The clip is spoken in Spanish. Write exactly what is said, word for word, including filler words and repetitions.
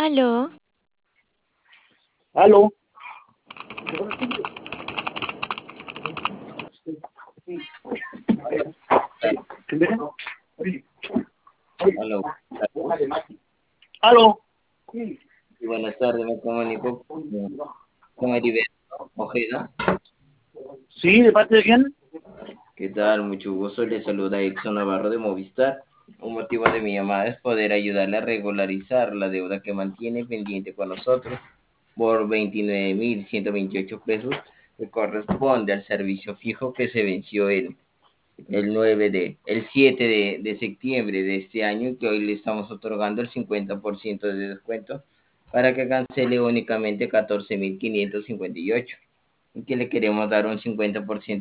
Aló, Aló. Hola, Aló. buenas tardes, me comunico con, con Heriberto Ojeda. Sí, ¿de parte de quién? ¿Qué tal? Mucho gusto, le saluda Edson Navarro de Movistar. Un motivo de mi llamada es poder ayudarle a regularizar la deuda que mantiene pendiente con nosotros por veintinueve mil ciento veintiocho pesos que corresponde al servicio fijo que se venció el, el nueve de, el siete de, de septiembre de este año y que hoy le estamos otorgando el cincuenta por ciento de descuento para que cancele únicamente catorce mil quinientos cincuenta y ocho y que le queremos dar un cincuenta por ciento